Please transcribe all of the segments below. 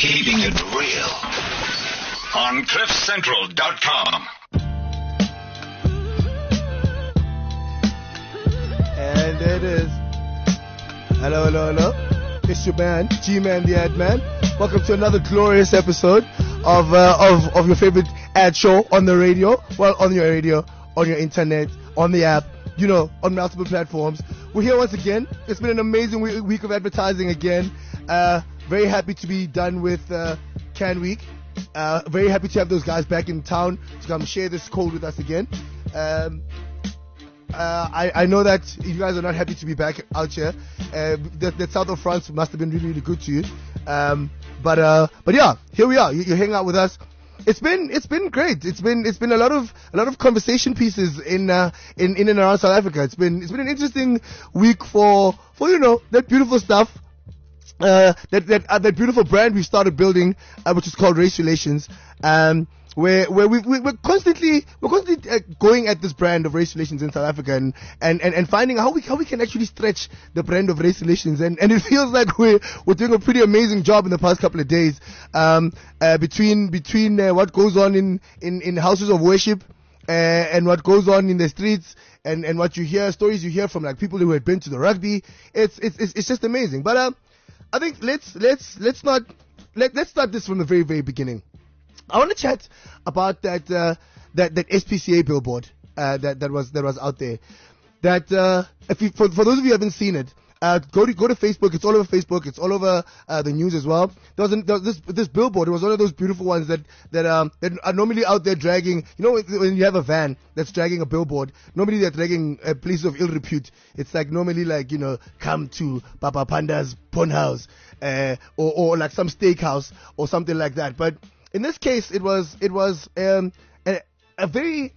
Keeping it real on CliffCentral.com. And there it is. Hello, hello, hello. It's your man, G-Man the Ad Man. Welcome to another glorious episode of your favorite ad show on the radio. Well, on your radio, on your internet, on the app, you know, on multiple platforms. We're here once again. It's been an amazing week of advertising again. Very happy to be done with Can Week. Very happy to have those guys back in town to come share this cold with us again. I know that you guys are not happy to be back out here. The south of France must have been really, really good to you. But yeah, here we are. You hang out with us. It's been great. It's been a lot of conversation pieces in and around South Africa. It's been an interesting week for you know, that beautiful stuff. That beautiful brand we started building, which is called Race Relations, where we're constantly going at this brand of Race Relations in South Africa and finding how we can actually stretch the brand of Race Relations, and it feels like we're doing a pretty amazing job in the past couple of days, between what goes on in houses of worship, and what goes on in the streets, and what you hear, stories you hear from like people who had been to the rugby. It's just amazing. But I think let's start this from the very, very beginning. I want to chat about that SPCA billboard that was out there. That for those of you who haven't seen it, go to Facebook. It's all over Facebook. It's all over the news as well. This billboard, it was one of those beautiful ones that are normally out there dragging. You know, when you have a van that's dragging a billboard, normally they're dragging a place of ill repute. It's like normally like, you know, come to Papa Panda's pawn house, or like some steakhouse or something like that. But in this case, it was a very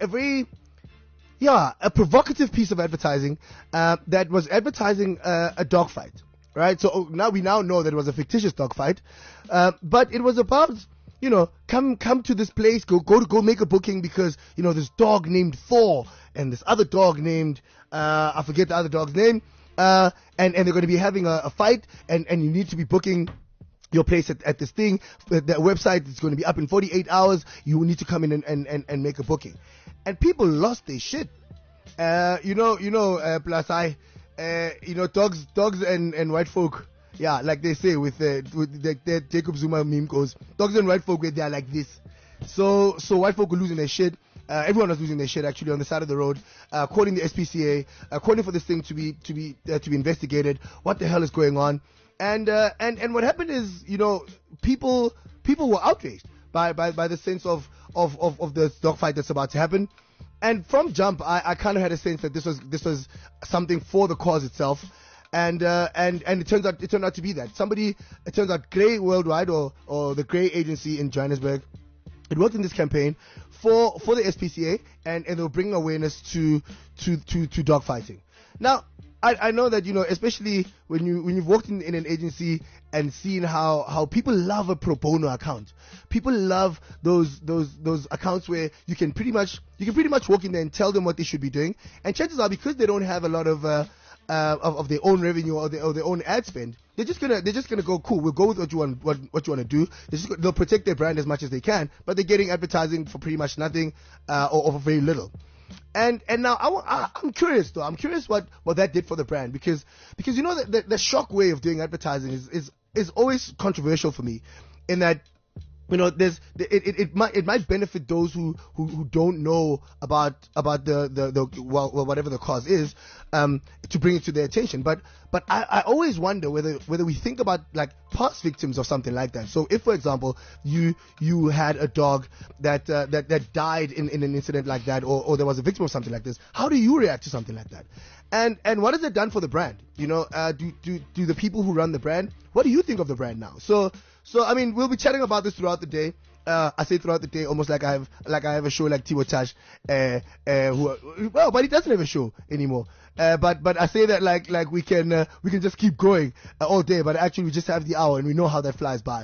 provocative piece of advertising that was advertising a dogfight, right? So we now know that it was a fictitious dogfight, but it was about, you know, come to this place, go make a booking because, you know, this dog named Thor and this other dog named I forget the other dog's name, and they're going to be having a fight, and you need to be booking your place at this thing. The website is going to be up in 48 hours. You need to come in and make a booking. And people lost their shit. Plus dogs and white folk. Yeah, like they say with the Jacob Zuma meme goes, dogs and white folk, they're like this. So white folk were losing their shit. Everyone was losing their shit actually on the side of the road, calling the SPCA, calling for this thing to be investigated. What the hell is going on? And what happened is, you know, people were outraged by the sense of the dogfight that's about to happen. And from jump, I kind of had a sense that this was something for the cause itself. And it turned out to be that. It turns out Grey Worldwide or the Grey Agency in Johannesburg, it worked in this campaign for the SPCA, and they were bringing awareness to dogfighting. Now, I know that, you know, especially when you've worked in an agency and seen how people love a pro bono account. People love those accounts where you can pretty much walk in there and tell them what they should be doing. And chances are, because they don't have a lot of their own revenue or their own ad spend, they're just gonna go, cool, we'll go with what you want to do. They'll protect their brand as much as they can, but they're getting advertising for pretty much nothing, or for very little. And now I'm curious though. I'm curious what that did for the brand, because you know the shock way of doing advertising is always controversial for me, in that, you know, it might benefit those who don't know about the whatever the cause is, to bring it to their attention. But I always wonder whether we think about like past victims of something like that. So if, for example, you had a dog that died in an incident like that, or there was a victim of something like this, how do you react to something like that? And what has it done for the brand? You know, do the people who run the brand, what do you think of the brand now? So I mean, we'll be chatting about this throughout the day. I say throughout the day, almost like I have a show like Tiwo Tash, but he doesn't have a show anymore. But I say that like we can just keep going all day, but actually we just have the hour and we know how that flies by.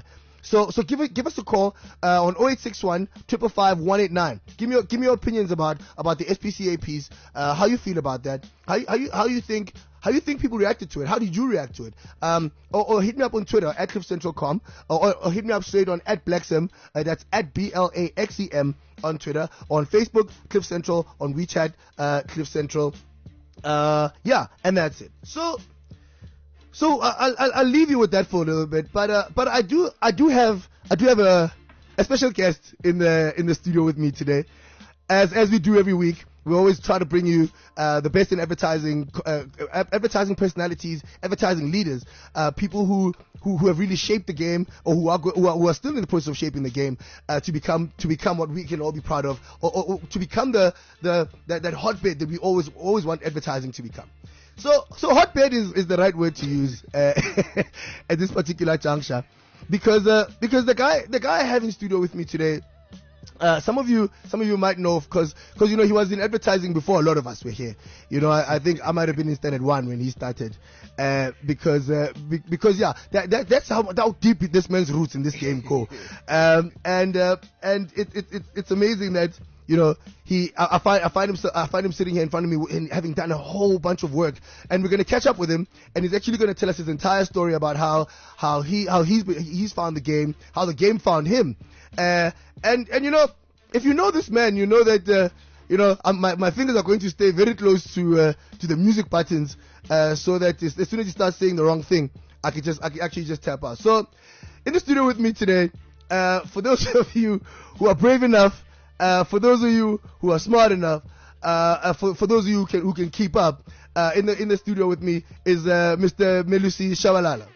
So give us a call on 0861 555 189. Give me your opinions about the SPCA piece. How you feel about that? How you think people reacted to it? How did you react to it? Or hit me up on Twitter at CliffCentral.com, or hit me up straight on at Blaxem. That's at BLAXEM on Twitter. On Facebook, Cliff Central. On WeChat, Cliff Central. Yeah, and that's it. So I'll leave you with that for a little bit, but I do have a special guest in the studio with me today, as we do every week. We always try to bring you the best in advertising personalities, advertising leaders, people who have really shaped the game, or who are still in the process of shaping the game, to become what we can all be proud of, or to become that hotbed that we always want advertising to become. So hotbed is the right word to use at this particular juncture, because the guy I have in studio with me today, some of you might know, because he was in advertising before a lot of us were here. I think I might have been in Standard 1 when he started, because yeah, that's how deep this man's roots in this game go, and it's amazing that. I find him sitting here in front of me and having done a whole bunch of work, and we're going to catch up with him, and he's actually going to tell us his entire story about how he's found the game, how the game found him, and if you know this man, you know that my fingers are going to stay very close to the music buttons, so that as soon as he starts saying the wrong thing, I can actually just tap out. So in the studio with me today, for those of you who are brave enough, for those of you who are smart enough, for those of you who can keep up, in the studio with me is Mr. Melusi Shabalala.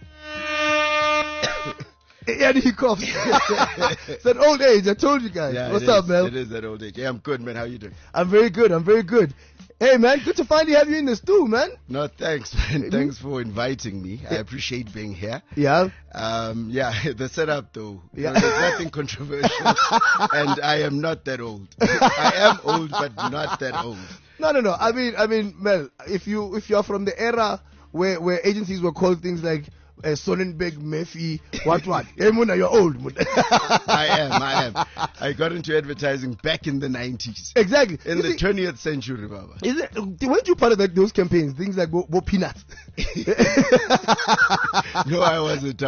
And he coughs. It's an old age. I told you guys. Yeah, what's up, man? It is that old age. Yeah, I'm good, man. How you doing? I'm very good. Hey, man, good to finally have you in the stew, man. No, thanks, man. Thanks for inviting me. I appreciate being here. Yeah. Yeah, the setup, though. Yeah. There's nothing controversial. And I am not that old. I am old, but not that old. No. I mean, Mel, if you're from the era where agencies were called things like Sonnenberg, Murphy, what? Hey, Muna, you're old. I am. I got into advertising back in the 90s. Exactly. In the 20th century, Baba. Weren't you part of those campaigns? Things like Bo Peanuts. No, I wasn't.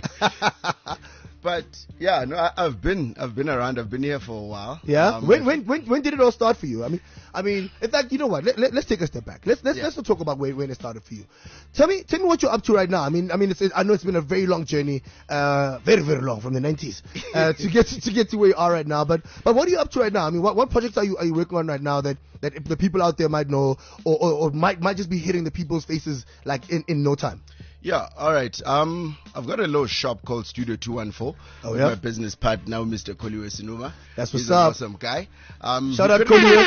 But yeah, no, I've been around. I've been here for a while. Yeah. When did it all start for you? I mean, in fact, you know what? Let's take a step back. Let's not talk about when it started for you. Tell me what you're up to right now. I mean, I know it's been a very long journey, very very long, from the 90s to get to where you are right now. But what are you up to right now? I mean, what projects are you working on right now that the people out there might know, or might just be hitting the people's faces like in no time? Yeah, all right. I've got a little shop called Studio 214 with my business partner, Mr. Koliwe Sinuma. That's what's He's up. An awesome guy. Shout out Koliwe.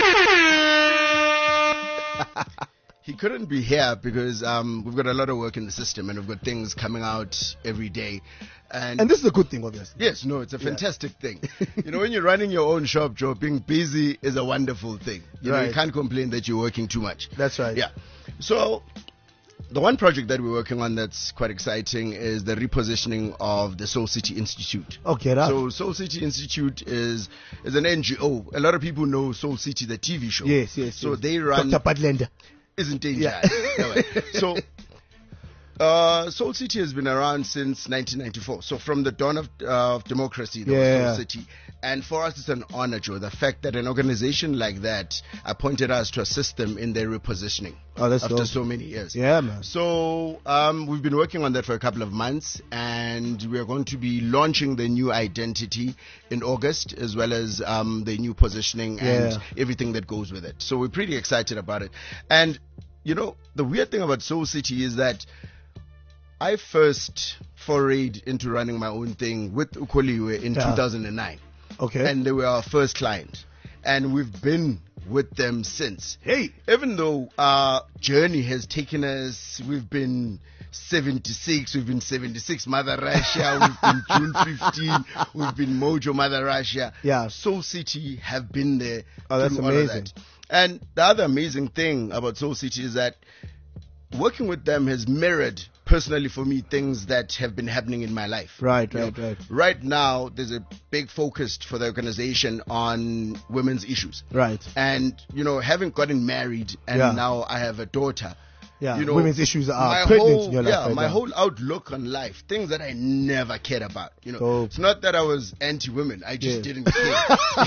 He couldn't be here because we've got a lot of work in the system, and we've got things coming out every day. And this is a good thing, obviously. Yes, no, it's a fantastic thing. When you're running your own shop, Joe, being busy is a wonderful thing. You can't complain that you're working too much. That's right. Yeah. So the one project that we're working on that's quite exciting is the repositioning of the Soul City Institute. Okay, so Soul City Institute is an NGO. A lot of people know Soul City, the TV show. Yes. So they run. Dr. Padlender. Isn't it? Yeah. So Soul City has been around since 1994. So from the dawn of democracy, there was Soul City. And for us, it's an honor, Joe, the fact that an organization like that appointed us to assist them in their repositioning after so many years. Yeah, man. So we've been working on that for a couple of months, and we are going to be launching the new identity in August, as well as the new positioning and everything that goes with it. So we're pretty excited about it. And, the weird thing about Soul City is that I first forayed into running my own thing with Ukoliwe in 2009. Okay. And they were our first client. And we've been with them since. Hey! Even though our journey has taken us, we've been 76, we've been 76 Mother Russia, we've been June 15, we've been Mojo Mother Russia. Yeah. Soul City have been there. Oh, that's amazing. That. And the other amazing thing about Soul City is that working with them has mirrored personally for me, things that have been happening in my life. Right. Right now, there's a big focus for the organization on women's issues. Right. And, having gotten married and now I have a daughter. Yeah, women's issues are pertinent in your life. Yeah, my whole outlook on life, things that I never cared about. Dope. It's not that I was anti-women. I just didn't care.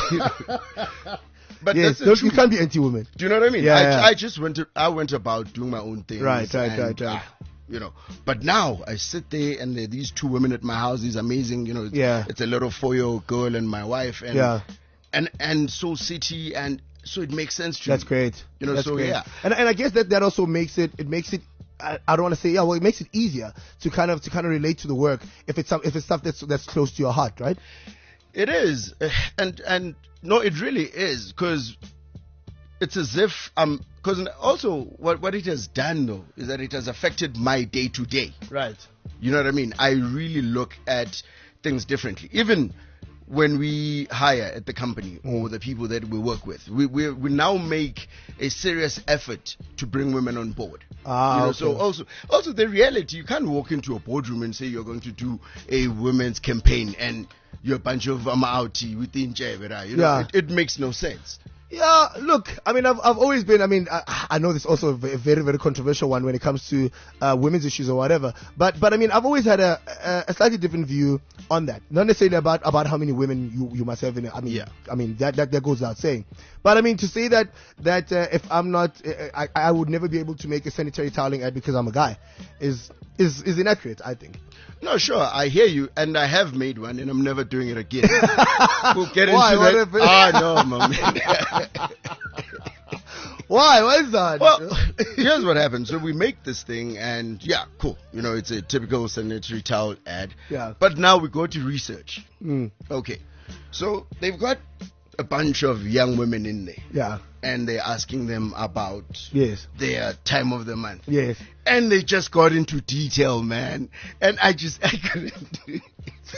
But yes, that's the truth. You can't be anti-woman. Do you know what I mean? Yeah, I went about doing my own thing. Right. But now I sit there and there are these two women at my house. These amazing, it's a little 4-year-old girl and my wife, and Soul City, and so it makes sense to That's me. great. That's great. Yeah. And I guess that also makes it I don't want to say it makes it easier to kind of relate to the work if it's stuff that's close to your heart, right? It is, and no, it really is, because it's as if because also what it has done though is that it has affected my day to day. Right. You know what I mean? I really look at things differently. Even when we hire at the company or the people that we work with, we now make a serious effort to bring women on board. Okay. So also the reality, you can't walk into a boardroom and say you're going to do a women's campaign and you're a bunch of amauti within Jebera. It makes no sense. Yeah, look, I mean, I've always been, I know this is also a very, very controversial one when it comes to women's issues or whatever, but I mean, I've always had a slightly different view on that. Not necessarily about how many women you must have in it. I mean, that goes without saying. But I mean, to say that if I'm not, I would never be able to make a sanitary toweling ad because I'm a guy is inaccurate, I think. No, sure, I hear you, and I have made one, and I'm never doing it again. We'll get into that. No, man. Why? Why is that? Well, here's what happens. So we make this thing, and cool. It's a typical sanitary towel ad. Yeah. But now we go to research. Okay. So they've got a bunch of young women in there. Yeah. And they're asking them about their time of the month. Yes. And they just got into detail, man. And I couldn't do it.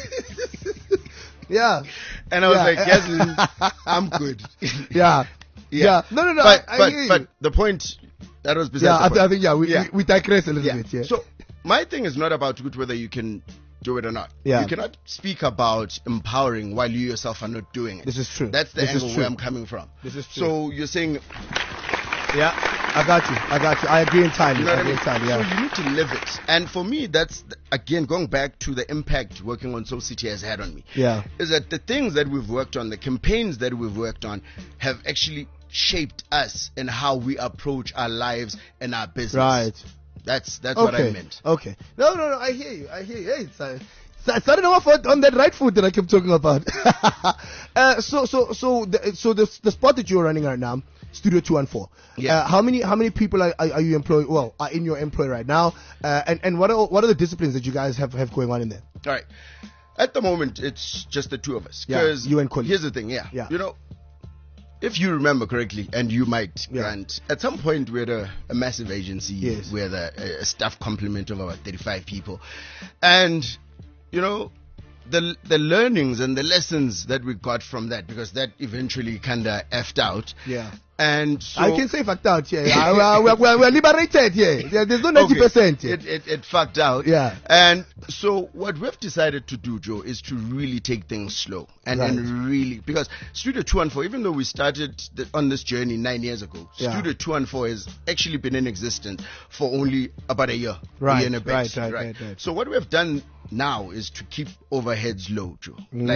Yeah. And I was like, yes, I'm good. Yeah. No. But the point, that was beside the point. I think, we digress a little bit. Yeah. So my thing is not about whether you can do it or not. Yeah. You cannot speak about empowering while you yourself are not doing it. This is true. That's the angle where I'm coming from. This is true. So you're saying... Yeah, I got you. I agree entirely. You know what I mean? So you need to live it. And for me, that's, again, going back to the impact working on Soul City has had on me. Yeah. Is that the things that we've worked on, the campaigns that we've worked on, have actually shaped us and how we approach our lives and our business. Right. That's what I meant. Okay. No. I hear you. Hey, I started off on that right foot that I kept talking about. So the spot that you're running right now, Studio 214. Yeah. How many people are you employed? Well, are in your employ right now? And what are the disciplines that you guys have going on in there? All right. At the moment, it's just the two of us. Yeah. You and colleagues. Here's the thing. Yeah. If you remember correctly, and you might, Grant, at some point we had a massive agency. Yes. We had a staff complement of about 35 people. And, the learnings and the lessons that we got from that, because that eventually kind of effed out. Yeah. And so I can say fucked out, yeah. We're liberated, yeah. There's no 90%. Yeah. It fucked out. Yeah. And so what we've decided to do, Joe, is to really take things slow. And really, because Studio 214, even though we started on this journey 9 years ago, Studio 214 has actually been in existence for only about a year. Right. A year and a bit, Right. So what we have done now is to keep overheads low, Joe.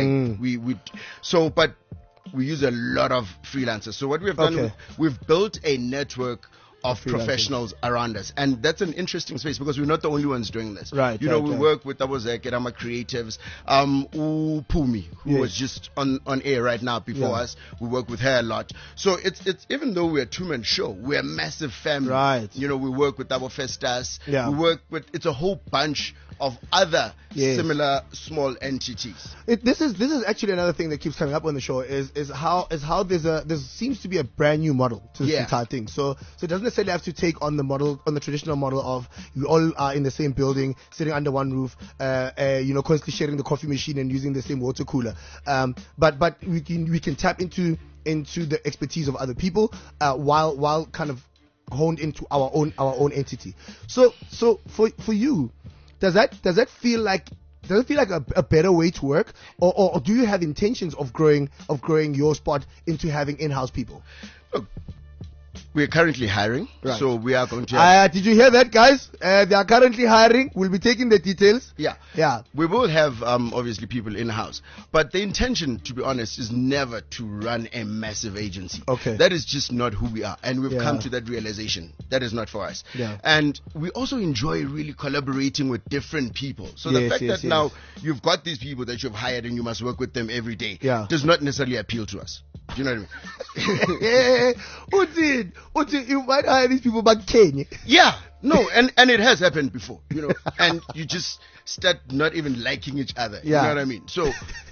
But we use a lot of freelancers. So what we have done, we've built a network of professionals around us, and that's an interesting space because we're not the only ones doing this. Right. We work with Kerama Creatives, Pumi, who was just on air right now before us. We work with her a lot. So it's even though we're a two-man show, we're a massive family. Right. We work with Double Festas. Yeah. We work with, it's a whole bunch of other similar small entities. This is actually another thing that keeps coming up on the show is how there seems to be a brand new model to this entire thing. So it doesn't necessarily have to take on the traditional model of we all are in the same building, sitting under one roof, constantly sharing the coffee machine and using the same water cooler. But we can tap into the expertise of other people while kind of honed into our own entity. So for you, does that feel like? Does it feel like a better way to work, or do you have intentions of growing your spot into having in-house people? Look, we're currently hiring, Right. so we are going to. Did you hear that, guys? They are currently hiring. We'll be taking the details. Yeah. We will have obviously people in house, but the intention, to be honest, is never to run a massive agency. Okay. That is just not who we are, and we've Yeah. come to that realization. That is not for us. Yeah. And we also enjoy really collaborating with different people. So the Yes, fact yes, that now you've got these people that you've hired and you must work with them every day Yeah. does not necessarily appeal to us. Do you know what I mean? Uti, you might hire these people back Kenya. Yeah, no, and it has happened before, you know, and you just start not even liking each other. Yeah. You know what I mean? So,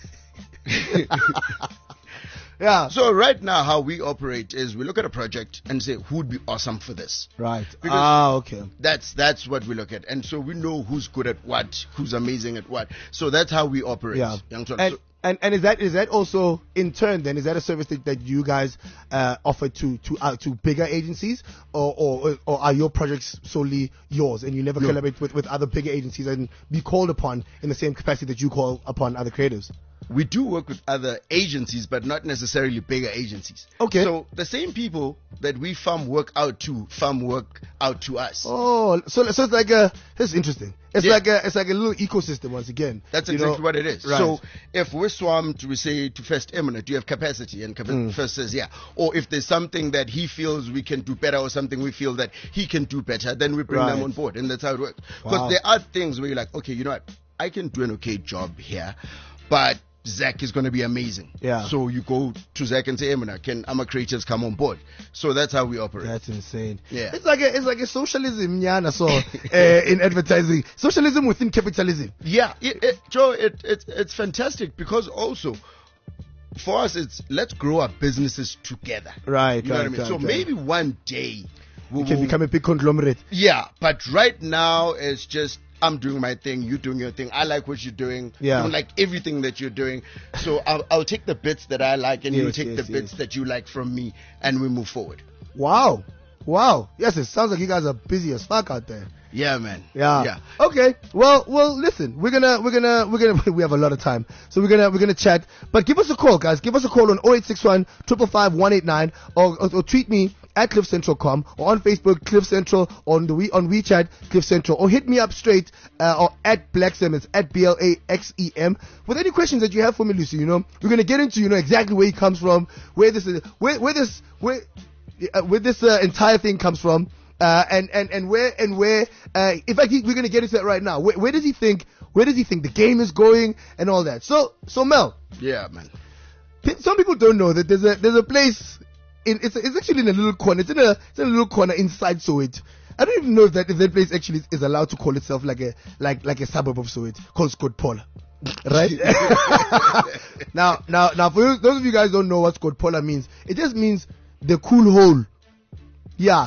Yeah. so right now, how we operate is we look at a project and say who would be awesome for this. Right. Because- Okay. That's what we look at, and so we know who's good at what, who's amazing at what. So that's how we operate. Yeah. Young Twana. And, So- and is that also in turn then is that a service that you guys offer to bigger agencies, or are your projects solely yours and you never No. collaborate with other bigger agencies and be called upon in the same capacity that you call upon other creatives? we do work with other agencies, but not necessarily bigger agencies. Okay. So the same people that we farm work out to us. Oh, so it's like that's interesting. It's Yeah. like a little ecosystem once again. That's you exactly know? what it is. Right. So if we're swamped, we say to First Eminent, do you have capacity? And First says, yeah. Or if there's something that he feels we can do better or something we feel that he can do better, then we bring Right. them on board. And that's how it works. Because Wow. there are things where you're like, okay, you know what? I can do an okay job here, but Zach is going to be amazing. Yeah. So you go to Zach and say, Emina, can Ama Creators come on board? So that's how we operate. That's insane. Yeah. It's like a socialism, Nyana, so in advertising. Socialism within capitalism. Yeah, Joe, it's fantastic because also for us it's let's grow our businesses together. Right, You know right, what I mean? right, So right. maybe one day we It can will become a big conglomerate. Yeah, but right now it's just I'm doing my thing, you doing your thing. I like what you're doing. Yeah. I don't like everything that you're doing. So I'll take the bits that I like and you'll Yes, take yes, the bits yes. that you like from me and we move forward. Wow. Yes, it sounds like you guys are busy as fuck out there. Yeah, man. Yeah. Okay. Well, listen, we have a lot of time. So we're gonna chat. But give us a call, guys. Give us a call on 0861 555 189 or tweet me at CliffCentral.com or on Facebook, Cliff Central, on WeChat, Cliff Central, or hit me up straight or at Blaxem, it's at BLAXEM, with any questions that you have for me, Lucy. You know, we're gonna get into exactly where he comes from, where this entire thing comes from. And where in fact we're gonna get into that right now. Where does he think the game is going and all that? So Mel, Yeah, man. some people don't know that there's a place it's actually in a little corner. It's in a little corner inside Soweto. I don't even know if that place actually is allowed to call itself like a suburb of Soweto called Scott Paula. Right? now for those of you guys who don't know what Scott Paula means, it just means the cool hole. Yeah,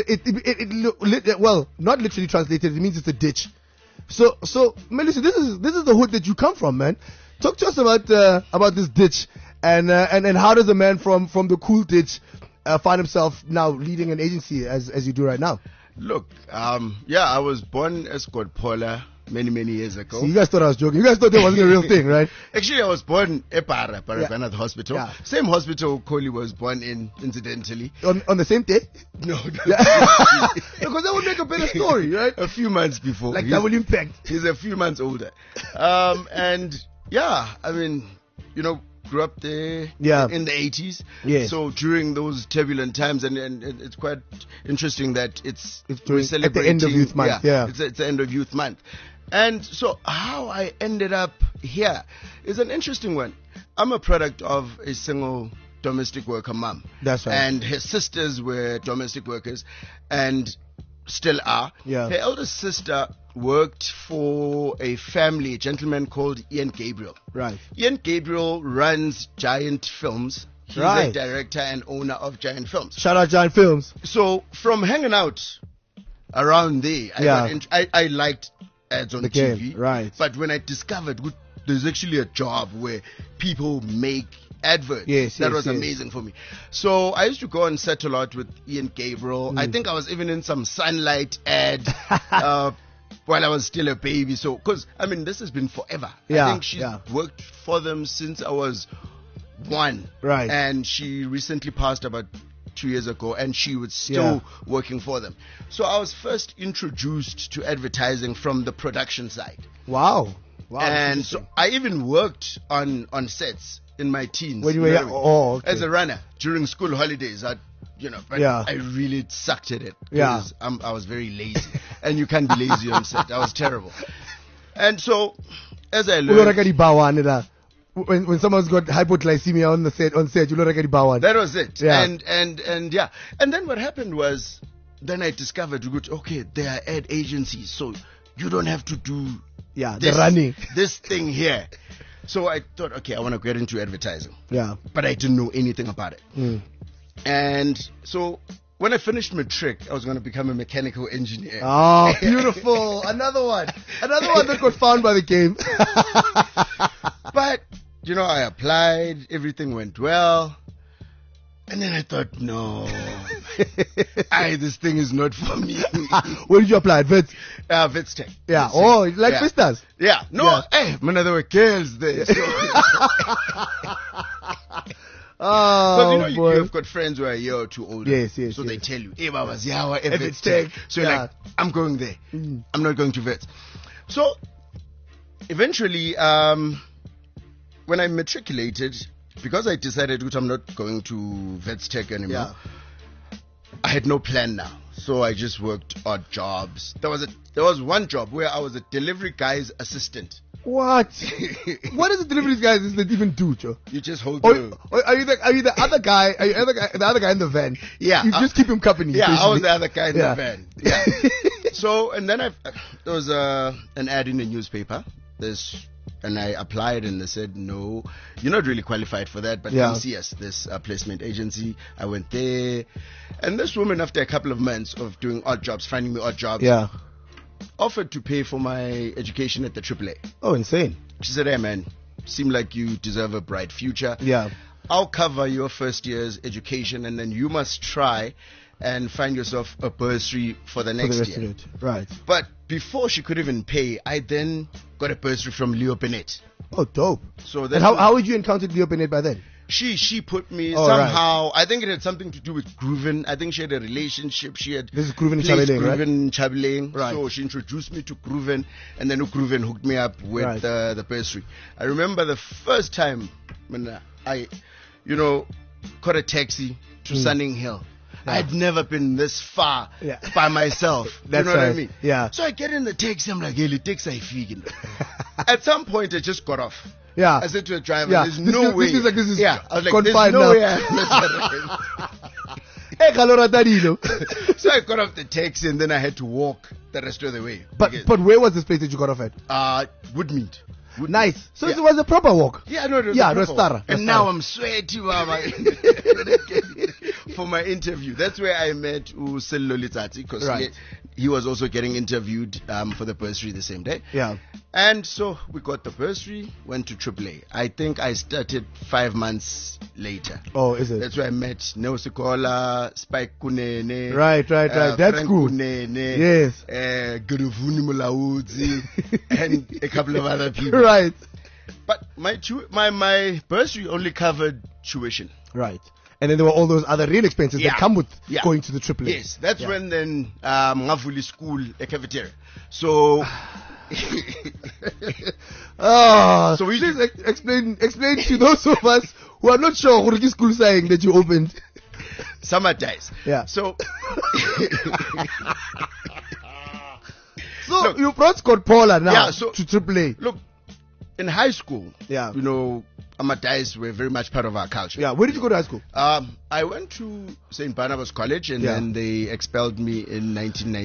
well, not literally translated. It means it's a ditch. So Melissa, this is the hood that you come from, man. Talk to us about this ditch and how does a man from the cool ditch find himself now leading an agency as you do right now? Look, I was born as Scott Paula many years ago. So you guys thought I was joking. You guys thought that wasn't a real thing, right? Actually, I was born at Baragwanath Hospital. Yeah. Same hospital Kohli was born in, incidentally. On the same day? No, Because that would make a better story, right? a few months before. Like He's- double impact. He's a few months older. And yeah, I mean, grew up there in the 80s. Yes. So during those turbulent times, and it's quite interesting that it's during- at the end of Youth Month, yeah. It's the end of Youth Month. And so how I ended up here is an interesting one. I'm a product of a single domestic worker mom. That's right. And her sisters were domestic workers and still are. Yeah. Her eldest sister worked for a gentleman called Ian Gabriel. Right. Ian Gabriel runs Giant Films. He's Right. a director and owner of Giant Films. Shout out Giant Films. So from hanging out around there, Yeah. I liked ads on The TV. game, right. But when I discovered there's actually a job where people make adverts, Yes, that yes, was yes. amazing for me. So I used to go and set a lot with Ian Gabriel. I think I was even in some Sunlight ad. while I was still a baby. So, because, I mean, this has been forever. Yeah, I think she's worked for them since I was 1. Right. And she recently passed about 2 years ago, and she was still working for them. So I was first introduced to advertising from the production side. Wow. And so I even worked on sets in my teens. When you were as a runner during school holidays. But I really sucked at it. Because I was very lazy. And you can't be lazy on set. I was terrible. And so, as I learned... When someone's got hypoglycemia on set, you already bawan. That was it. Yeah. And then what happened was, then I discovered, okay, there are ad agencies, so you don't have to do the running. This thing here. So I thought, okay, I want to get into advertising. Yeah. But I didn't know anything about it. And so when I finished matric, I was going to become a mechanical engineer. Oh, beautiful. Another one that got found by the game. But, I applied, everything went well. And then I thought, no, this thing is not for me. Where did you apply? At Wits? Wits Tech. Yeah. Oh, like Vistas? Yeah. No, hey, there were girls there. So. Oh, you've got friends who are a year or two older. Yes. So they tell you, hey, Baba Ziawa, Wits Tech. So you're like, I'm going there. I'm not going to Wits. So eventually, when I matriculated, because I decided that I'm not going to Wits Tech anymore, I had no plan now. So I just worked odd jobs. There was one job where I was a delivery guy's assistant. What? What does a delivery guy's assistant even do, Joe? You just hold are you the other guy? Are you the other guy in the van? Yeah. You just keep him company. Yeah, I was the other guy in the van. Yeah. So, and then there was an ad in the newspaper. And I applied, and they said, no, you're not really qualified for that, but come see us, this placement agency. I went there, and this woman, after a couple of months of doing odd jobs, finding me odd jobs, offered to pay for my education at the AAA. Oh, insane. She said, hey man, seem like you deserve a bright future. Yeah. I'll cover your first year's education, and then you must try and find yourself a bursary for the next year. Right. But before she could even pay, I then got a bursary from Leo Bennett. Oh, dope. So and how would you encounter Leo Bennett by then? She put me somehow. Right. I think it had something to do with Grooven. I think she had a relationship. This is Grooven Chabeling. Right. So she introduced me to Grooven, and then Grooven hooked me up with the bursary. I remember the first time when I, caught a taxi to Sunning Hill. Yeah. I'd never been this far by myself. That's what I mean? Yeah. So I get in the taxi. I'm like, hey, the taxi is At some point, I just got off. Yeah. I said to the driver, there's no way. This is I was like, confined there's no now. way. So I got off the taxi, and then I had to walk the rest of the way. But where was this place that you got off at? Woodmead. Nice. So it was a proper walk. Yeah, no, it was a proper walk. And now I'm sweaty, Mama. For my interview. That's where I met Usello Litsatsi, because he was also getting interviewed for the bursary the same day. Yeah. And so we got the bursary, went to AAA. I think I started 5 months later. Oh, is it? That's where I met Neosikola, Spike Kunene. Right. That's Frank cool. Kunene, yes. Guruvuni Mulaudzi, and a couple of other people. Right. But my bursary only covered tuition. Right. And then there were all those other real expenses that come with going to the AAA. Yes, that's when then Ngavuli school, a cafeteria. So, so we please explain to those of us who are not sure what school saying that you opened. Summer days. Yeah. So, so you brought Scott Paula now to AAA. Look, in high school, Amadais were very much part of our culture. Yeah, where did you go to high school? I went to St. Barnabas College, and then they expelled me in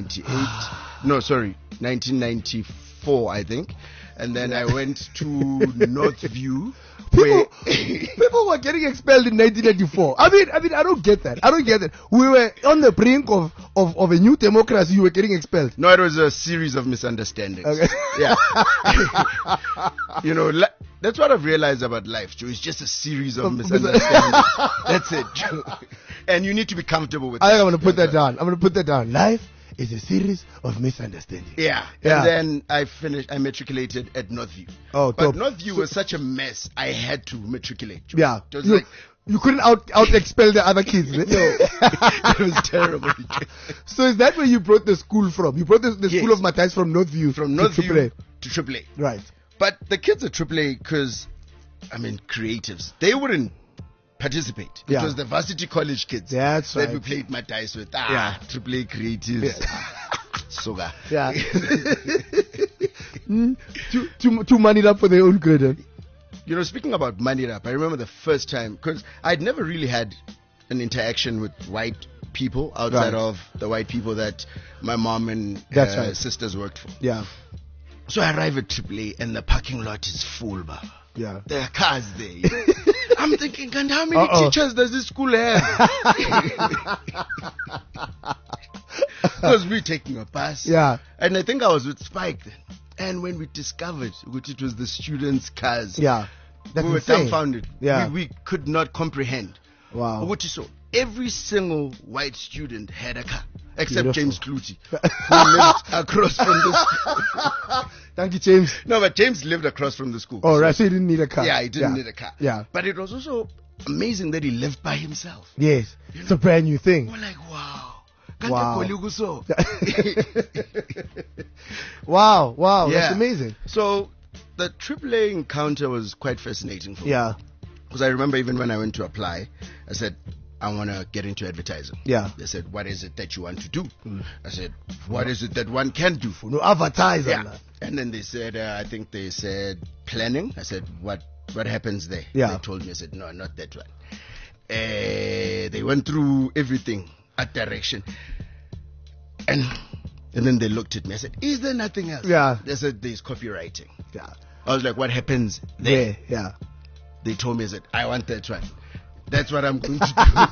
1994, I think. And then I went to Northview. People were getting expelled in 1994. I mean, I don't get that. We were on the brink of a new democracy. You were getting expelled. No, it was a series of misunderstandings. Okay. Yeah. That's what I've realized about life, Joe. It's just a series of misunderstandings. That's it, Joe. And you need to be comfortable with it. I'm going to put that down. Life is a series of misunderstandings. Yeah. Yeah. And then I matriculated at Northview. Oh, but top. Northview was such a mess, I had to matriculate. Yeah. It was like, You couldn't out expel the other kids. No. it was terrible. So is that where you brought the school from? You brought the Yes. school of Matthias from Northview From to Northview AAA. to AAA. Right. But the kids at AAA, because, creatives, they wouldn't participate. Yeah. It was the varsity college kids That's that right. we played my dice with. Yeah. AAA creatives. Soga. Yeah. Too moneyed up for their own good. Huh? You know, speaking about money up, I remember the first time, because I'd never really had an interaction with white people outside Right. of the white people that my mom and That's right. sisters worked for. Yeah. So I arrive at AAA and the parking lot is full, Baba. Yeah. There are cars there. I'm thinking, and how many teachers does this school have? Because we're taking a bus. Yeah. And I think I was with Spike then. And when we discovered which it was the students' cars, Yeah. That's we were insane. dumbfounded. Yeah. We could not comprehend. Wow. What you saw. Every single white student had a car, except Beautiful. James Clutie, who lived across from the school. Thank you, James. No, but James lived across from the school. Oh, right. So you didn't need a car. Yeah, he didn't need a car. Yeah. But it was also amazing that he lived by himself. Yes. It's a brand new thing. We're like, wow. Wow. Wow. Wow. Wow. Yeah. That's amazing. So the AAA encounter was quite fascinating for me. Yeah. Because I remember even when I went to apply, I said, I want to get into advertising. Yeah. They said, what is it that you want to do? I said, what is it that one can do? No advertiser. Yeah. And then they said, I think they said planning. I said, what happens there? Yeah. They told me, I said, no, not that one. They went through everything, art direction. And then they looked at me. I said, is there nothing else? Yeah. They said, there's copywriting. Yeah. I was like, what happens there? Yeah. They told me, I said, I want that one. That's what I'm going to do.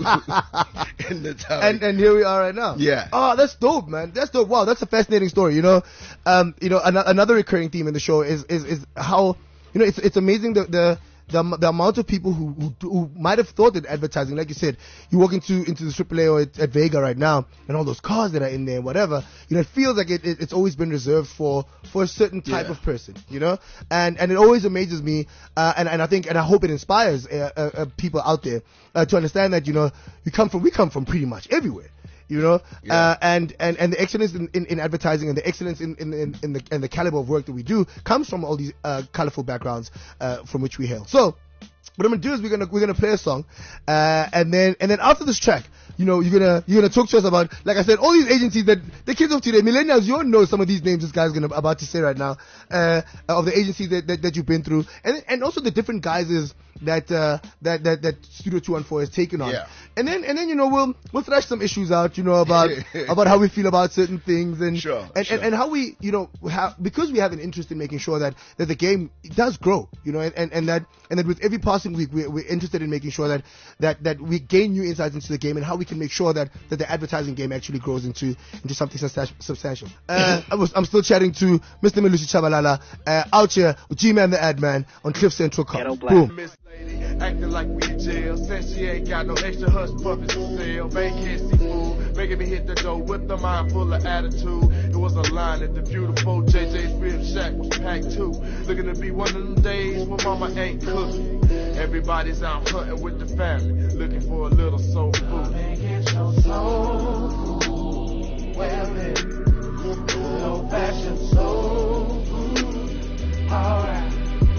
And that's how. And here we are right now. Yeah. Oh, that's dope, man. That's dope. Wow, that's a fascinating story. You know, another recurring theme in the show is how, you know, it's amazing the amount of people who might have thought that advertising, like you said, you walk into the AAA or at Vega right now, and all those cars that are in there, whatever, you know, it feels like it's always been reserved for a certain type of person, you know, and it always amazes me, and I think, and I hope it inspires people out there to understand that, you know, we come from pretty much everywhere. You know, and the excellence in advertising and the excellence in the caliber of work that we do comes from all these colorful backgrounds from which we hail. So what I'm gonna do is we're gonna play a song, and then after this track, you know, you're gonna talk to us about, like I said, all these agencies that the kids of today, millennials, you all know some of these names this guy's about to say right now, of the agencies that you've been through, and also the different guises that Studio 214 has taken on. Yeah. And then you know we'll thrash some issues out, you know, about how we feel about certain things and Sure. and how we, you know, because we have an interest in making sure that the game does grow, you know, and that with every passing week we're interested in making sure that we gain new insights into the game and how we can make sure that the advertising game actually grows into something substantial. I'm still chatting to Mr. Melusi Chabalala out here with G-Man the Ad Man on Cliff Central Cup. Boom. Miss Lady, acting like we in jail. Said she ain't got no extra hush puppies to sell. Vacancy food, making me hit the door with a mind full of attitude. It was a line at the beautiful JJ's Rib Shack was packed too. Looking to be one of them days when mama ain't cooking. Everybody's out hunting with the family, looking for a little soul food. Get your soul food. Well, it good old-fashioned soul food. Alright.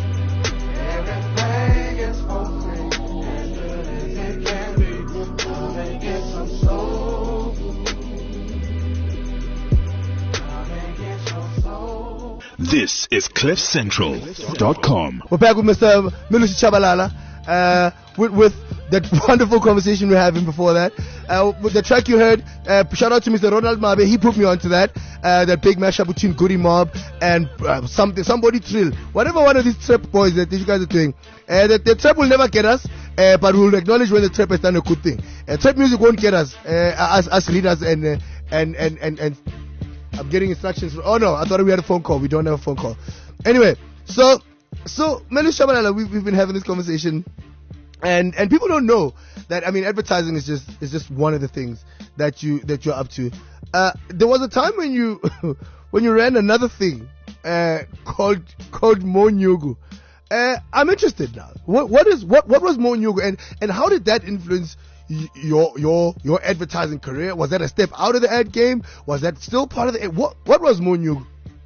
Everything is for free, as good as it can be. Come and get some soul food. Come and get your soul. This is CliffCentral.com. We're back with Mr. Melusi Chabalala, with that wonderful conversation we were having before that. With the track you heard, shout out to Mr. Ronald Mabe, he put me onto that big mashup between Goody Mob and somebody Trill. Whatever one of these trap boys that you guys are doing. The trap will never get us, but we'll acknowledge when the trap has done a good thing. Trap music won't get us, as readers and I'm getting instructions. Oh no, I thought we had a phone call. We don't have a phone call. Anyway, so Melusi Chabalala, we've been having this conversation. And people don't know that, I mean, advertising is just one of the things that you're up to. There was a time when you when you ran another thing called Mo Nyugu. I'm interested now. What was Mo Nyugu, and how did that influence your advertising career? Was that a step out of the ad game? Was that still part of the what was Mo Nyugu?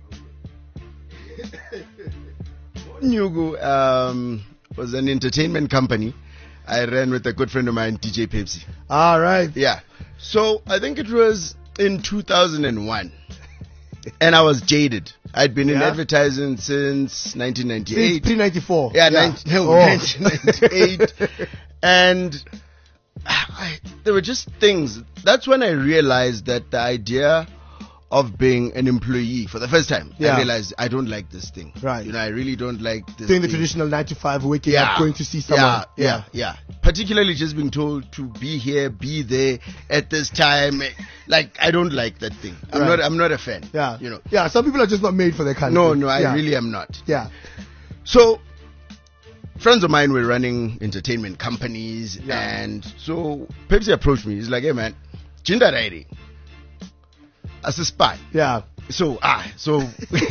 Nyugu was an entertainment company I ran with a good friend of mine, DJ Pepsi. All right. Yeah. So I think it was in 2001. And I was jaded. I'd been in advertising since 1998. Since 1994. Yeah, 1998. And there were just things. That's when I realized that the idea of being an employee for the first time, I realized I don't like this thing. Right. I really don't like this doing thing. the traditional 9 to 5, waking up, going to see someone. Yeah. Particularly just being told to be here, be there at this time. Like, I don't like that thing. I'm not a fan. Yeah. Yeah, some people are just not made for that kind of thing. No, I really am not. Yeah. So, friends of mine were running entertainment companies, and so Pepsi approached me. He's like, "Hey man, Jinda Rairi as a spy." Yeah. So so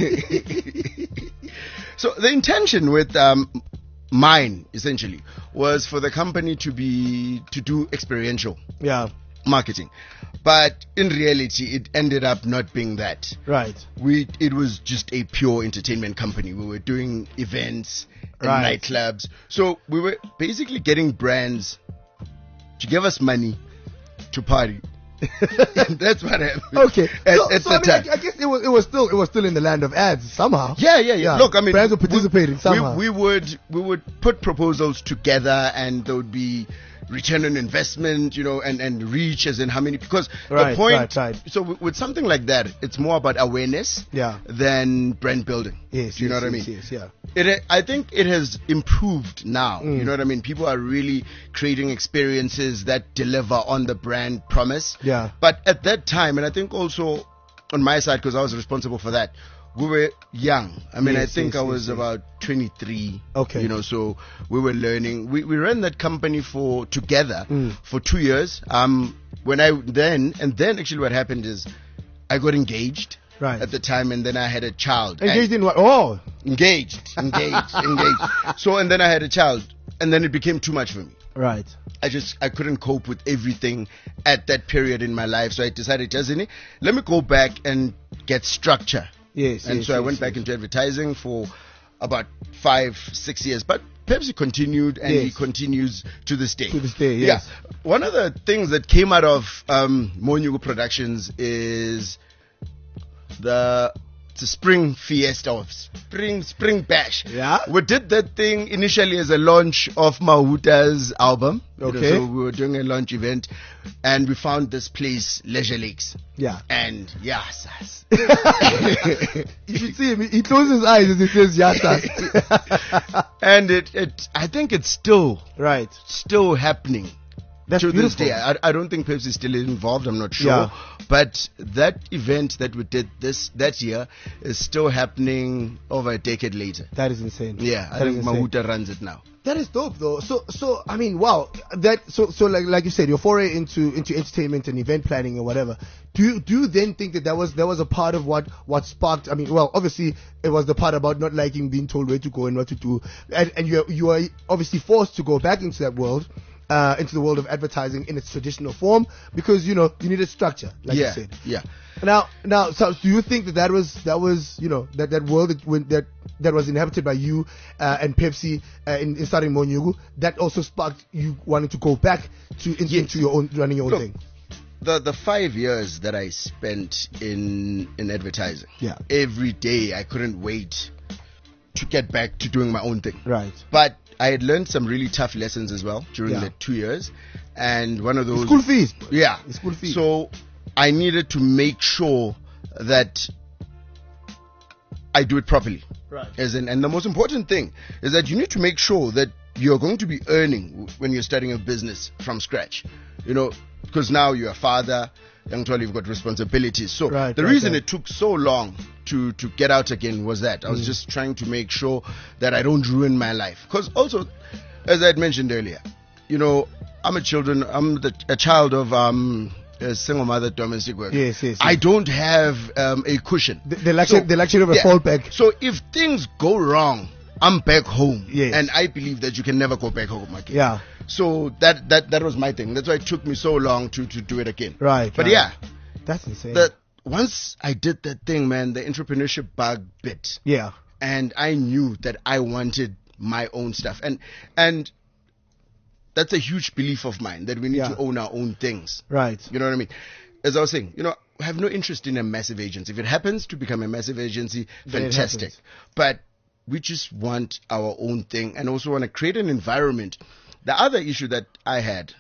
the intention with mine essentially was for the company to do experiential marketing, but in reality it ended up not being that. Right. It was just a pure entertainment company. We were doing events and nightclubs, so we were basically getting brands to give us money to party. That's what happened. Okay. At the time. I guess it was still in the land of ads somehow. Yeah. Look, I mean, brands were participating somehow. We would put proposals together, and there would be return on investment, and reach, as in how many, because the point. So with something like that, it's more about awareness than brand building. Yes. Do you know what I mean? Yes. Yeah. I think it has improved now. You know what I mean? People are really creating experiences that deliver on the brand promise. Yeah. But at that time, and I think also on my side, because I was responsible for that, we were young. I mean, I think I was about 23. Okay. So we were learning. We ran that company together for 2 years. Then actually what happened is I got engaged. Right. At the time, and then I had a child. Engaged in what? Oh. Engaged. So, and then I had a child, and then it became too much for me. Right. I couldn't cope with everything at that period in my life, so I decided, let me go back and get structure. Yes. So I went back into advertising for about 5-6 years, but Pepsi continued, and he continues to this day. To this day, yes. Yeah. One of the things that came out of Mo Nyugu Productions is the spring fiesta or spring bash. Yeah. We did that thing initially as a launch of Mahuta's album. Okay. So we were doing a launch event, and we found this place, Leisure Lakes. Yeah. And yes. You should see him. He closes his eyes as he says yes. And I think it's still happening. That's to beautiful. this day. I don't think Pepsi is still involved. I'm not sure. Yeah. But that event that we did that year is still happening over a decade later. That is insane. Yeah, I think Mahuta runs it now. That is dope, though. So I mean, wow. So like you said, your foray into entertainment and event planning or whatever. Do you then think that was a part of what sparked? I mean, well, obviously it was the part about not liking being told where to go and what to do, and you are obviously forced to go back into that world. Into the world of advertising in its traditional form, because you needed structure, like you said. Yeah. Now, so do you think that was that world that was inhabited by you and Pepsi in starting Mo Nyugu, that also sparked you wanting to go back into your own running your own thing? The 5 years that I spent in advertising, every day I couldn't wait to get back to doing my own thing. Right. But I had learned some really tough lessons as well during the 2 years, and one of those school fees. Yeah, school fees. So I needed to make sure that I do it properly. Right. And the most important thing is that you need to make sure that you're going to be earning when you're starting a business from scratch. Because now you're a father, young child, you've got responsibilities. So the reason it took so long to get out again was that I was just trying to make sure that I don't ruin my life. Because also, as I had mentioned earlier, I'm a child of a single mother domestic worker. Yes. I don't have a cushion. The luxury of a fallback. So if things go wrong, I'm back home. Yes. And I believe that you can never go back home again. Yeah. So that was my thing. That's why it took me so long to do it again. Right. But right. yeah, That's insane. that once I did that thing, man, the entrepreneurship bug bit. Yeah. And I knew that I wanted my own stuff. And that's a huge belief of mine, that we need to own our own things. Right. You know what I mean? As I was saying, I have no interest in a massive agency. If it happens to become a massive agency, Then it fantastic. happens. But we just want our own thing and also want to create an environment. The other issue that I had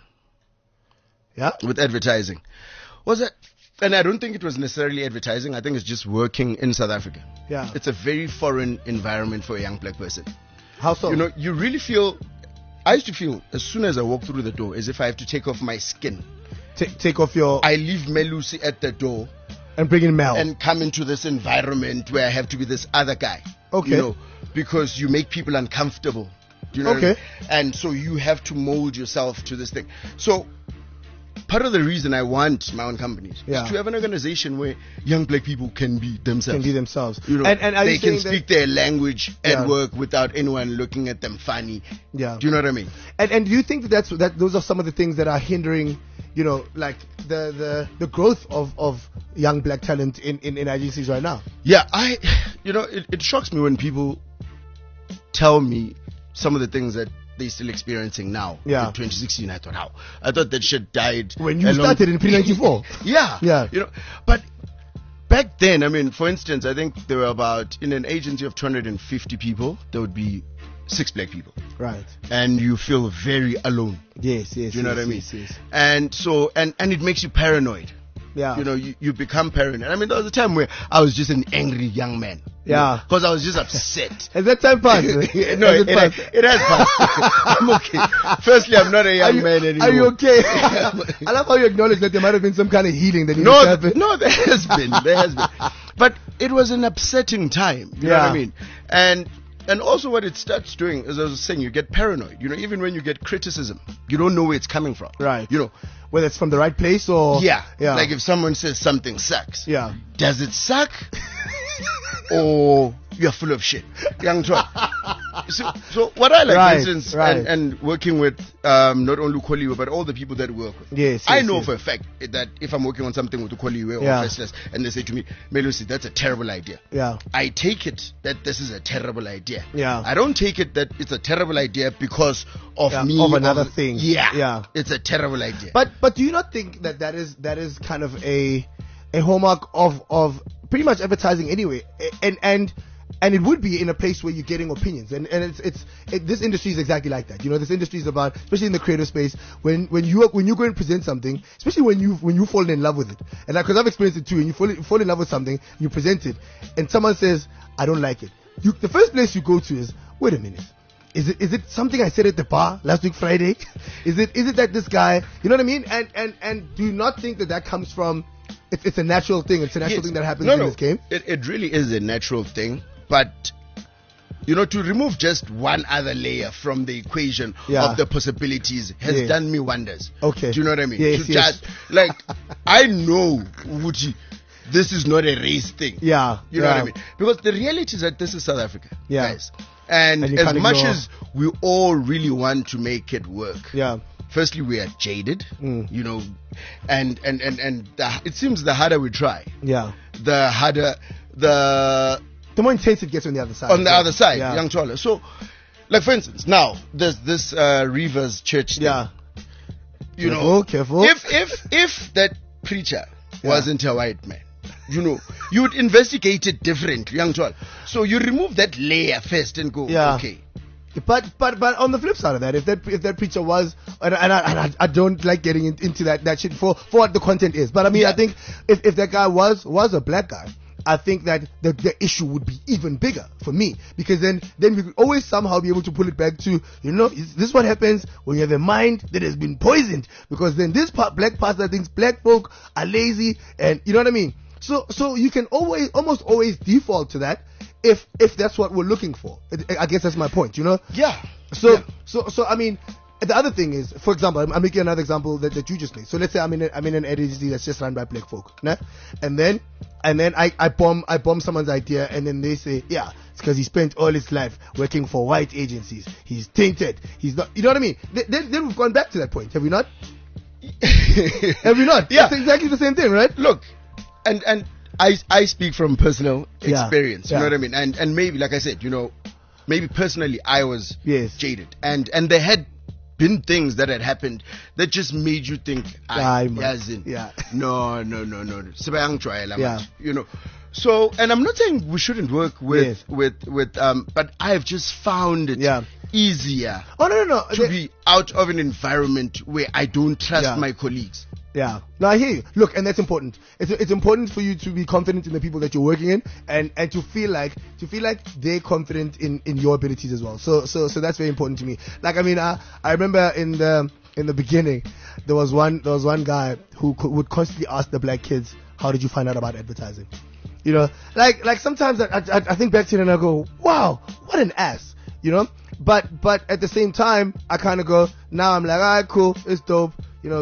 with advertising was that, and I don't think it was necessarily advertising, I think it's just working in South Africa. Yeah. It's a very foreign environment for a young black person. How so? You really feel, I used to feel as soon as I walk through the door as if I have to take off my skin. Take off your... I leave Melusi at the door and bring in Mel. and come into this environment where I have to be this other guy. Okay. Because you make people uncomfortable. Do you know what I mean? And so you have to mold yourself to this thing. So part of the reason I want my own companies is to have an organization where young black people can be themselves. And they can speak their language at work without anyone looking at them funny. Yeah. Do you know what I mean? And do you think that those are some of the things that are hindering, like the growth of young black talent in agencies right now? Yeah, it shocks me when people tell me some of the things that they're still experiencing now. Yeah. In 2016, I thought that shit died when you started in pre-94. Yeah. But back then, I mean, for instance, I think there were about, in an agency of 250 people, there would be 6 black people. Right. And you feel very alone. Yes. Do you know what I mean? Yes. And so, and it makes you paranoid. Yeah. You become paranoid. I mean, there was a time where I was just an angry young man. Yeah. Because I was just upset. Has that time passed? No, it has passed. I'm okay. Firstly, I'm not a young man anymore. Are you okay? I love how you acknowledge that there might have been some kind of healing that No, happened. no, there has been. But it was an upsetting time. You know what I mean? And also what it starts doing, as I was saying, you get paranoid. Even when you get criticism, you don't know where it's coming from. Right. Whether it's from the right place or... Yeah. Like if someone says something sucks. Yeah. Does it suck? Or you're full of shit? Young Choi. So what I like, for instance, and working with not only Ukoliwe, but all the people that work with. Yes. I know for a fact that if I'm working on something with Ukoliwe or Festless, and they say to me, Melusi, that's a terrible idea. Yeah. I take it that this is a terrible idea. Yeah. I don't take it that it's a terrible idea because of me. Of another thing. Yeah. Yeah. It's a terrible idea. But do you not think that is kind of a hallmark of pretty much advertising anyway, and it would be in a place where you're getting opinions, and this industry is exactly like that. This industry is about, especially in the creative space, when you go and present something, especially when you fall in love with it, and because I've experienced it too, and you fall in love with something, you present it, and someone says, I don't like it. The first place you go to is, wait a minute. Is it something I said at the bar last week Friday? Is it that this guy, you know what I mean? And do you not think that comes from, it's a natural thing. It's a natural thing that happens in this game. It really is a natural thing. But, to remove just one other layer from the equation of the possibilities has done me wonders. Okay. Do you know what I mean? Yes. Just, I know, Wuchi, this is not a race thing. Yeah. You know what I mean? Because the reality is that this is South Africa. Yeah. Guys. And as much as we all really want to make it work. Yeah. Firstly, we are jaded, and it seems the harder we try, the harder the more intense it gets on the other side. On the other side, young Chola. So, like for instance, now there's this Rivers Church thing. Yeah. Careful. If that preacher wasn't a white man, you would investigate it differently, young Chola. So you remove that layer first and go, okay. But on the flip side of that, if that preacher was, and I don't like getting into that shit for what the content is, but I mean I think if that guy was a black guy, I think that the issue would be even bigger for me, because then we could always somehow be able to pull it back to, this is what happens when you have a mind that has been poisoned, because then this black pastor thinks black folk are lazy, and you know what I mean. So you can almost always default to that if that's what we're looking for. I guess that's my point, Yeah. So I mean, the other thing is, for example, I'm making another example that you just made. So let's say I'm in an agency that's just run by black folk, né? And then I bomb someone's idea, and then they say, yeah, it's because he spent all his life working for white agencies. He's tainted. He's not. You know what I mean? Then we've gone back to that point, have we not? Have we not? Yeah. It's exactly the same thing, right? Look, and I speak from personal Yeah. experience. You Yeah. know what I mean? And maybe, like I said, maybe personally I was Yes. jaded, and there had been things that had happened that just made you think, Aye, man. yazin. Yeah. No. Sebayang tryela, Yeah. man. So, and I'm not saying we shouldn't work Yes. with but I've just found it Yeah. easier Oh no. to be out of an environment where I don't trust Yeah. my colleagues. Yeah. No, I hear you. Look, and that's important. It's important for you to be confident in the people that you're working in, and to feel like they're confident in your abilities as well. So that's very important to me. Like, I mean, I remember in the beginning, there was one guy who would constantly ask the black kids, "How did you find out about advertising?" Like sometimes I think back to it and I go, "Wow, what an ass," But at the same time, I kind of go, now I'm like, alright, cool, it's dope.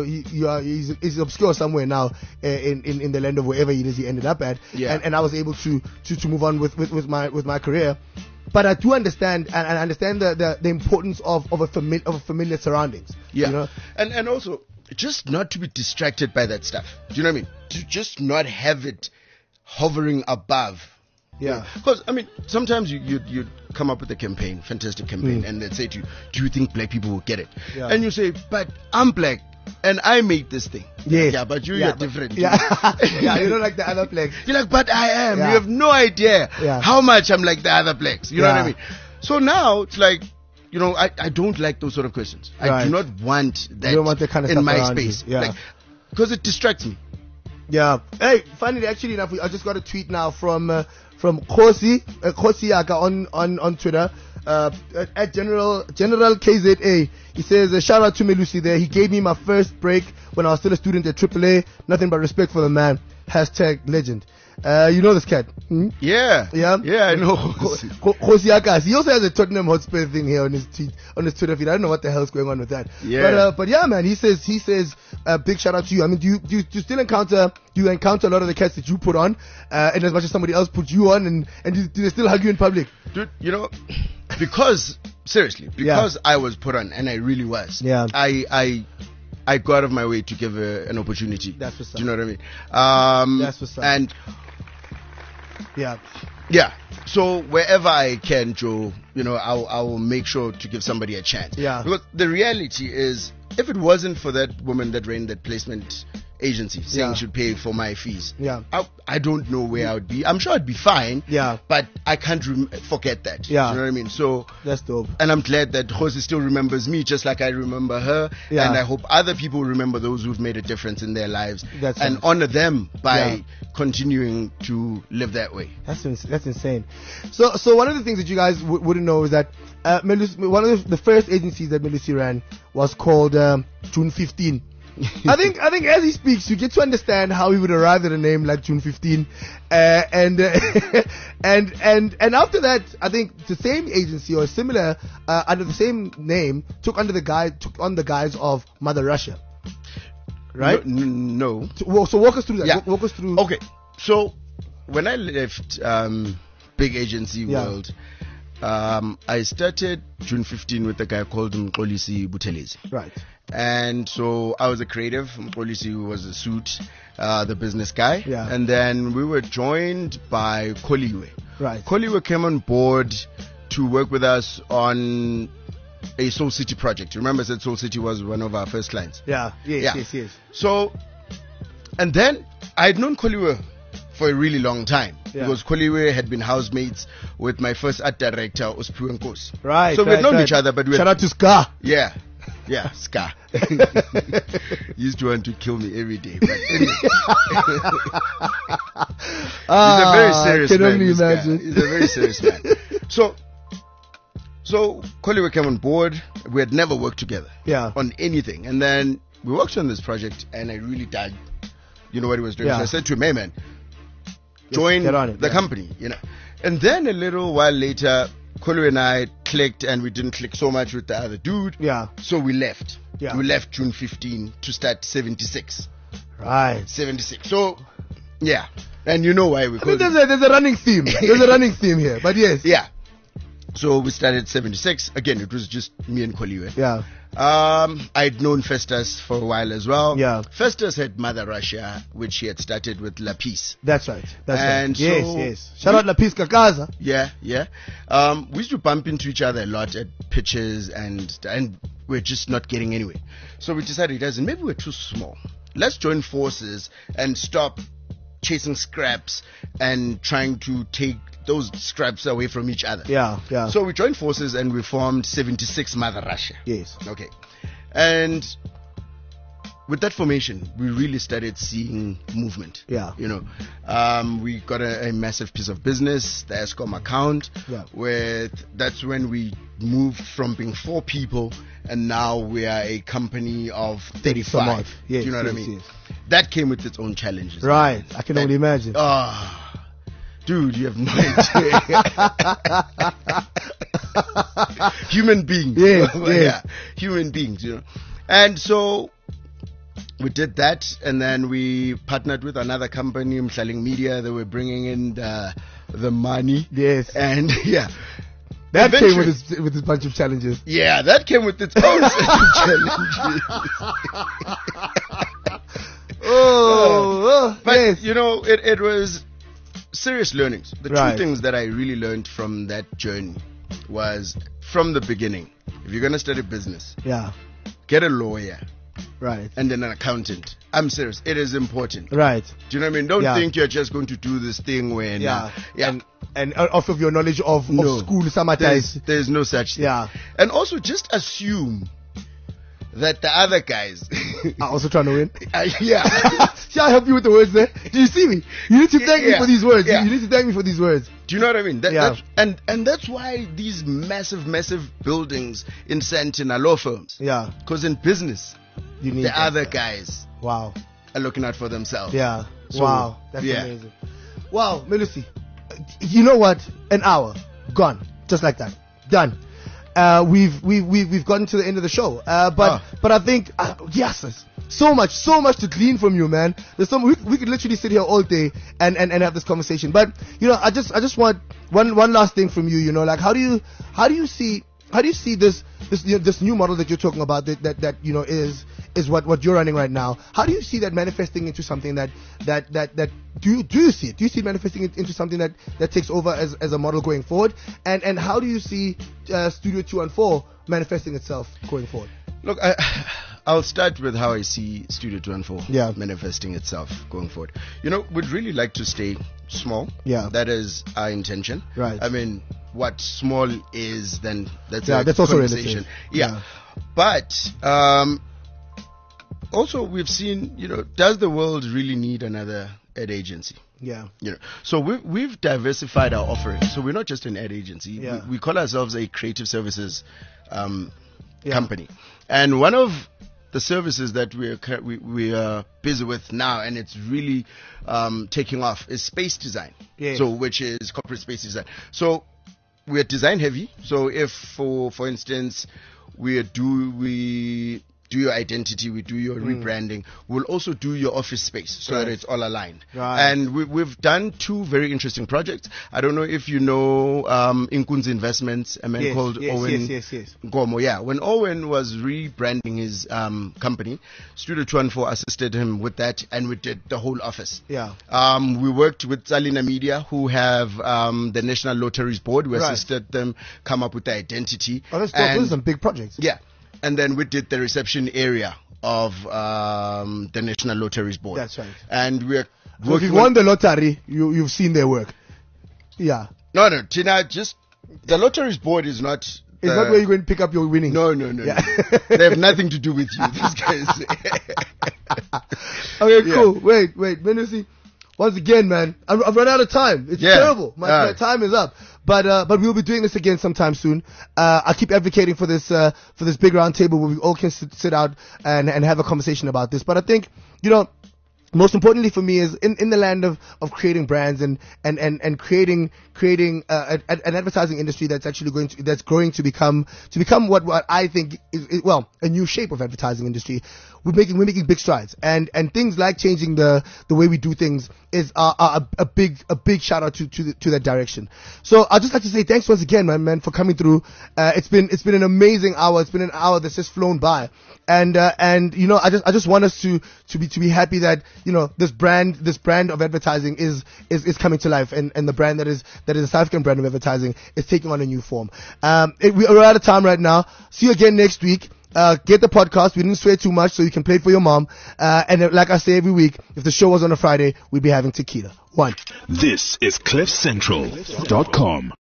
He's obscure somewhere now in the land of wherever it is he ended up at. Yeah. And I was able to move on with my career. But I do understand, and I understand the importance of familiar surroundings. Yeah. And also, just not to be distracted by that stuff. Do you know what I mean? To just not have it hovering above. Yeah. Because, I mean, sometimes you come up with a campaign, fantastic campaign, and they say to you, do you think black people will get it? Yeah. And you say, but I'm black and I made this thing. Yes. Yeah, but you're different. Yeah. Yeah, you don't like the other blacks. You're like, but I am. Yeah. You have no idea Yeah. how much I'm like the other blacks. You know what I Yeah. mean? So now it's like, I don't like those sort of questions. I Right. do not want that You don't want that kind of in stuff my around you. space. Yeah. Because it distracts me. Yeah. Hey, finally, actually enough, I just got a tweet now from Khosi Yaka on Twitter, at General KZA. He says, shout out to Melusi there. He gave me my first break when I was still a student at AAA. Nothing but respect for the man. #legend. You know this cat? Hmm? Yeah. Yeah? Yeah, I know. Khosi Yaka. He also has a Tottenham Hotspur thing here on his Twitter feed. I don't know what the hell's going on with that. Yeah. But yeah, man. He says big shout out to you. I mean, do you still encounter a lot of the cats that you put on, and as much as somebody else put you on, and do they still hug you in public? Dude, because I was put on, and I really was. Yeah. I go out of my way to give her an opportunity. That's what's up. Do you know what I mean? That's what's up. And Yeah. yeah, so wherever I can, Joe, I will make sure to give somebody a chance. Yeah. Because the reality is, if it wasn't for that woman that ran that placement agency saying Yeah. she'd pay for my fees, Yeah. I don't know where I would be. I'm sure I'd be fine. Yeah. But I can't forget that. Yeah. You know what I mean? So That's dope. and I'm glad that Khosi still remembers me just like I remember her. Yeah. And I hope other people remember those who've made a difference in their lives That's and right. honor them by Yeah. continuing to live that way. That's insane. So one of the things that you guys wouldn't know is that one of the first agencies that Melusi ran was called June 15. I think as he speaks, you get to understand how he would arrive at a name like June 15, and after that, I think the same agency or similar under the same name took on the guise of Mother Russia, right? No. So walk us through that. Yeah. Walk us through. Okay. So when I left big agency Yeah. world, I started June 15 with a guy called Mxolisi Buthelezi. Right. And so I was a creative. Mxolisi was a suit, the business guy. Yeah. And then we were joined by Koliwe. Right. Koliwe came on board to work with us on a Soul City project. You remember I said Soul City was one of our first clients. Yeah. Yes. So, and then I had known Koliwe for a really long time. Yeah. Because Koliwe had been housemates with my first art director, Osphiwe Nkosi. Right. So we'd known each other, but we shout out to Scar. Yeah, Scar. He used to want to kill me every day. But anyway. He's a very serious can man. only this guy. imagine. He's a very serious man. So Koliwe came on board. We had never worked together on anything. And then we worked on this project, and I really dug, what he was doing. Yeah. So I said to him, hey, man, join get on it, the yeah. company, And then a little while later, Koliwe and I clicked and we didn't click so much with the other dude. Yeah. So we left. Yeah. We left June 15 to start 76. Right. 76. So, yeah. And you know why? I mean, there's a running theme. There's a running theme here. But yes. Yeah. So we started 76. Again, it was just me and Koliwe. Yeah. I'd known Festus for a while as well. Yeah. Festus had Mother Russia, which he had started with La Peace. That's right. That's And right. so Yes. Shout out La Peace Kakaza. Yeah, yeah. We used to bump into each other a lot at pitches, and we're just not getting anywhere. So we decided, guys, maybe we're too small. Let's join forces and stop chasing scraps and trying to take those scraps away from each other. Yeah, yeah. So we joined forces and we formed 76 Mother Russia. Yes. Okay. And with that formation, we really started seeing movement. Yeah. You know, we got a massive piece of business, the Eskom account. Yeah. That's when we moved from being 4 people, and now we are a company of 35. Some odd. Yes, Do you know what I yes, mean? yes. That came with its own challenges. Right. I can only imagine. Dude, you have no idea. Human beings. Yes, Yeah, yes. human beings, you know. And so we did that, and then we partnered with another company, Mhlaling Media. They were bringing in the money. Yes. And yeah. That came Eventually- with this bunch of challenges. Yeah, that came with its own set of challenges. But, yes. you know, it was serious learnings. The Right. 2 things that I really learned from that journey was, from the beginning, if you're going to start a business, Yeah. get a lawyer Right. and then an accountant. I'm serious. It is important. Right. Do you know what I mean? Don't Yeah. think you're just going to do this thing when... Yeah. yeah. And off of your knowledge of No. school, Samatais. There's no such thing. Yeah. And also just assume that the other guys... I'm also trying to win. yeah. See, I help you with the words there. Do you see me? You need to thank me Yeah. for these words. Yeah. You need to thank me for these words. Do you know what I mean? Yeah. And that's why these massive buildings in Sandton are law firms. Yeah. Because in business, You need the that. other guys Wow. are looking out for themselves. Yeah. So, wow. That's yeah. amazing. Wow, Melusi. You know what? An hour gone, just like that. Done. We've gotten to the end of the show. But I think yes, so much to glean from you, man. There's we could literally sit here all day and have this conversation. But you know, I just want one last thing from you. You know, like how do you see this new model that you're talking about that you know is what you're running right now? How do you see that manifesting into something that do you see it? Do you see it manifesting into something that takes over as a model going forward? And how do you see Studio 214 manifesting itself going forward? Look, I'll start with how I see Studio 214 Yeah. manifesting itself going forward. You know, we'd really like to stay small. Yeah. That is our intention. Right. I mean, what small is, then that's Yeah, a that's also conversation. relative. Yeah. But also we've seen, you know, does the world really need another ad agency? Yeah. You know, so we've diversified our offerings. So we're not just an ad agency. Yeah. We call ourselves a creative services company. And one of the services that we are busy with now, and it's really taking off, is space design. Yes. So which is corporate space design. So we're design heavy. So if for instance we do your identity, we do your rebranding, we'll also do your office space so that it's all aligned. Right. And we've done 2 very interesting projects. I don't know if you know Inkun's Investments, a man called Owen Yes. Ngomo. Yeah, when Owen was rebranding his company, Studio 214 assisted him with that, and we did the whole office. Yeah. We worked with Salina Media, who have the National Lotteries Board. We Right. assisted them come up with the identity. Oh, that's dope. And- Those are some big projects. yeah. And then we did the reception area of the National Lotteries Board. That's right. And we're So if working you've won the lottery, you've seen their work. Yeah. No, Tina, just the Lotteries Board is not... It's not where you're going to pick up your winnings. No. Yeah. They have nothing to do with you, these guys. Okay, Yeah. cool. Wait, Melusi. Once again, man, I've run out of time. It's Yeah. terrible. My time is up. But we'll be doing this again sometime soon. I'll keep advocating for this big round table where we all can sit out and have a conversation about this. But I think, you know, most importantly for me is in the land of creating brands and creating an advertising industry that's actually growing to become what I think is a new shape of advertising industry. We're making big strides, and things like changing the way we do things is a big shout out to that direction. So I'd just like to say thanks once again, man, for coming through. It's been an amazing hour. It's been an hour that's just flown by, and I just want us to be happy that this brand of advertising is coming to life, and the brand that is a South African brand of advertising is taking on a new form. We're out of time right now. See you again next week. Get the podcast. We didn't swear too much, so you can play it for your mom. And like I say every week, if the show was on a Friday, we'd be having tequila. One. This is CliffCentral.com.